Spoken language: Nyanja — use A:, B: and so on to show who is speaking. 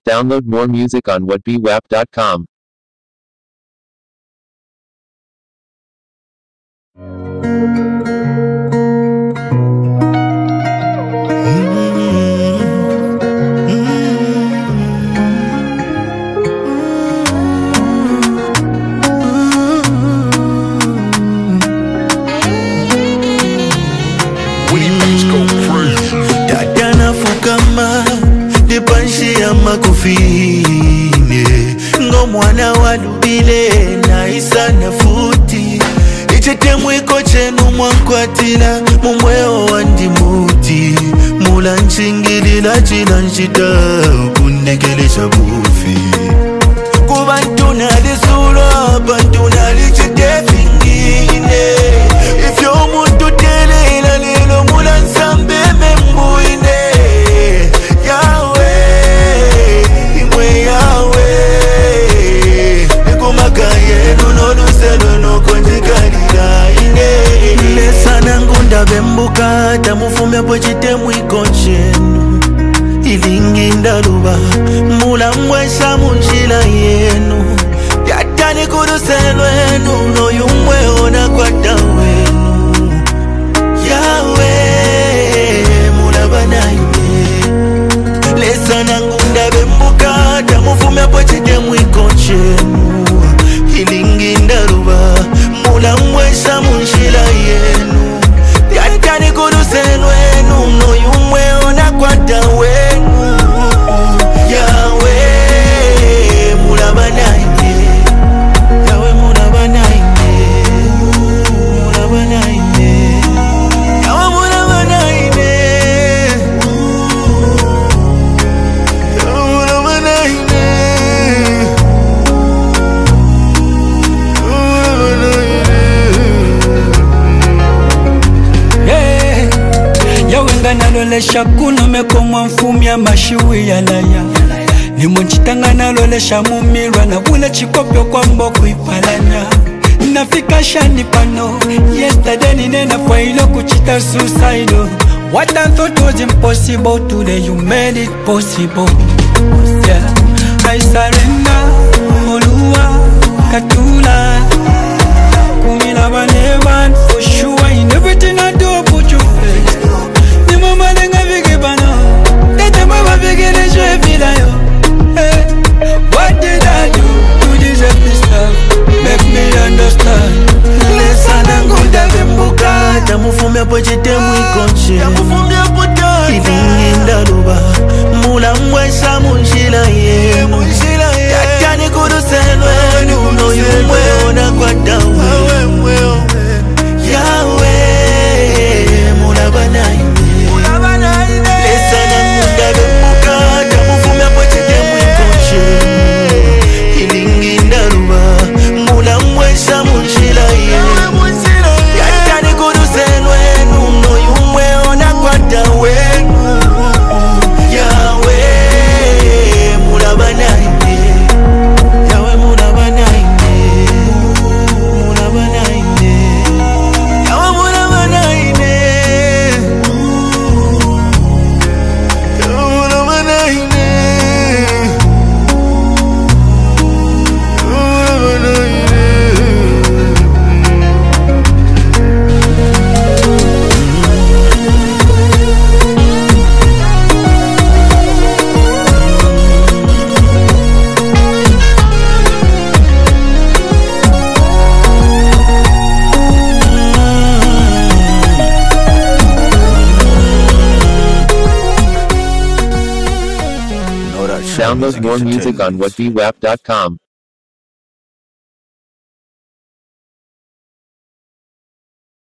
A: Download more music on whatbewap.com.
B: Tatana fukama dipanshi ya makufine ngo mwana walubile na isa na futi ichete mwiko chenu mwankwatila mumweo wandimuti mula nchingilila chila nchita kundekelesha bufi kubantuna lisula bantuna lichete fingine ifyo muntu telela lelo mula nsambe membuine yawe imwe yawe nikumakaye nunoluselo nokonjikalila ine lesana ngunda bembuka tamufume pochite mwikonchenu ilingi ndaluba mula mwesha munjila yenu yatani kuduselwenu noyumwe ona kwata wenu yawe mula banaine lesana ngunda bembuka tamufume pochite mwikonchenu ilingi ndaluba mula mwesha munjila yenu yatani kuduselwenu noyumwe ona kwata wenu yawe mula banaine yawe mula banaine mula banaine yawe mula banaine yawe mula banaine
C: yawenga nalolesha kuno mekomwa mfumya mashiwi ya laya nimunchitanga nalolesha mumirwa na bula chikopyo kwa mboku ipalanya nafika shani pano yesterday ninena kwa ilo kuchita suicide. What I thought was impossible today you made it possible. Yeah, I surrender Oluwa Katula Kumila Banevan for sure in everything I do put you first. The mama lenga bigi bana Tete mama bigi ne jwe vila yo. Hey, what did I do to deserve this love? Make me understand.
B: lesana ngunda bembuka tamufume pochite mwikonche ilingi ndaluba mula mwesha munjila yenu yatani kuduselwenu noyumwe ona kwata wenu yawe mula banaine lesana ngunda bembuka tamufume pochite mwikonche ilingi ndaluba mula mwesha munjila yenu yatani kuduselwenu noyumwe ona kwata wenu yawe mula banaine yawe mula banaine mula banaine yawe mula banaine yawe mula banaine mula banaine.
A: Download more music on whatbewap.com.